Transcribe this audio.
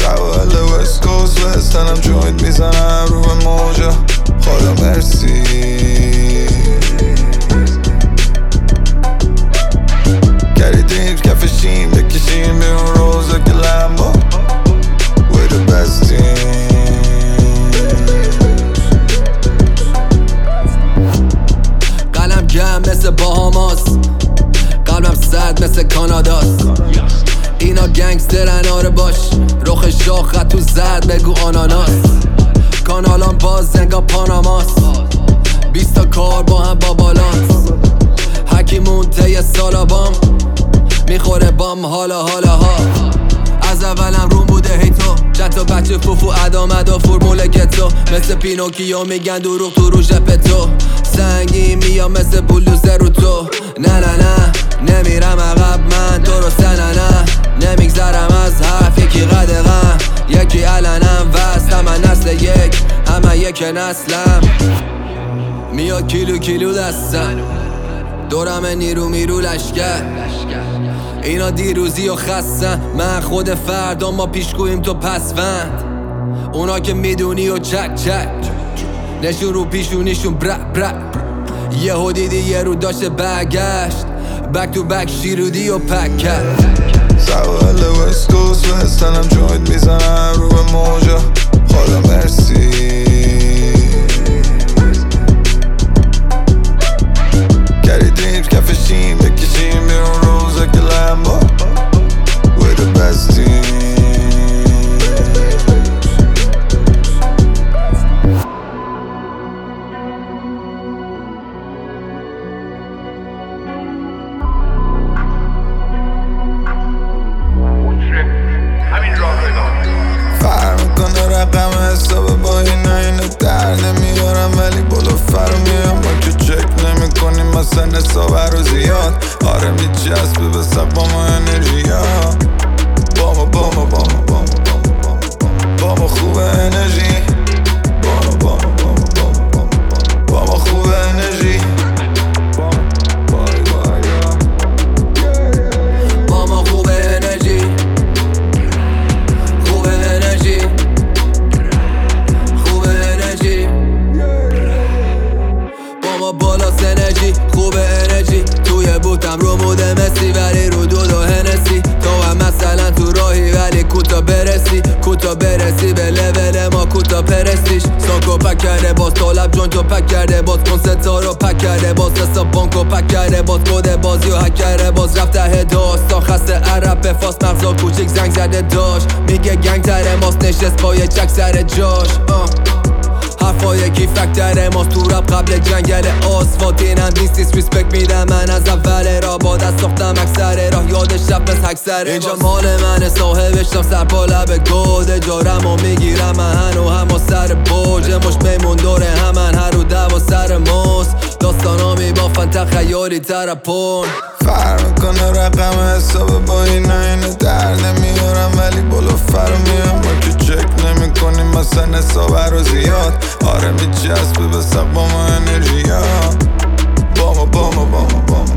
سوال وست کوست وستنم جوینت میزنم رو به موجا خدا مرسی کردیم کفشیم بکشیم به اون روزا که لمبا We're the best team قلم گم مثل باهاماس قلبم سرد مثل کاناداست اینا گنگسترن آره باش رخ شاخ تو زرد بگو آناناس کانالان باز زنگا پاناماس 20 تا کار با هم با بالانس هکی مونته سالا بام میخوره بام حالا ها از اولم روم بوده هیتو جت و بچه فوفو ادامد و فرمول گتو مثل پینوکیو میگن دروغ تو رو ژپتو سنگی میام مثل بولدوزر رو تو نه نمیرم عقب من درسته نه نمیگذرم از حرف یکی قدغم یکی علنم وستم من نسل یک همه یک نسلم میاد کیلو دستم دورم نیرو میرو لشکر اینا دیروزی و خستن من خود فردا ما پیشگویم تو پسوند اونا که میدونی و چک نشون رو پیشونیشون برا یهو دیدی یه رو داشته برگشت بک تو بک شیرودی و پک کرد سوال وست کوست وستنم جوینت میزنم رو به موجا خدا مرسی کردیم کفشیم بکشیم به اون روزا که لمبا We're the best team فرق میکنه رقم حساب با اینو در نمیارم ولی بلوفر رو میام ما که چک نمیکنیم مثلا حساب رو زیاد آره میچسبه به سقبا ما انرژیا بامو خوبه انرژی بامو خوبه انرژی بامو خوبه انرژی خوبه انرژی خوبه انرژی بامو بالاست انرژی خوبه انرژی توی بوتم رو موده مسی ولی رو دود و هنسی تو هم مثلا تو راهی ولی کوتا برسی به لول ما کوتا پرستیش ساکو پک کرده باز طالب جون تو پک کرده باز کنستا رو پک کرده باز حساب بانکو پک کرده باز کد بازی و هک کرده باز رفت ته داستان خسته عرب به فاس مغزا کوچیک زنگ زده داشت میگه گنگ تره ماست نشست پای چک سر جاش حرفای کی فکتره ماست تو رب قبل جنگل آسفالت اینم نیست ریسپکت میدم من از اول را با دست ساختم اکثر راه یادش رفت از حکسره اینجا مال منه صاحبشم سر پا لب گوده جارم و میگیرم من و هم سر برج مش میمون دوره همن هر رو دو سر موز داستانا میبافن تخیلی ترپون فرق میکنه رقم حساب با اینو در نمیارم ولی بلوفر رو میام ما که چک نمیکنیم مثلا حساب رو زیاد آره میچسبه به سقبا ما انرژیا بامو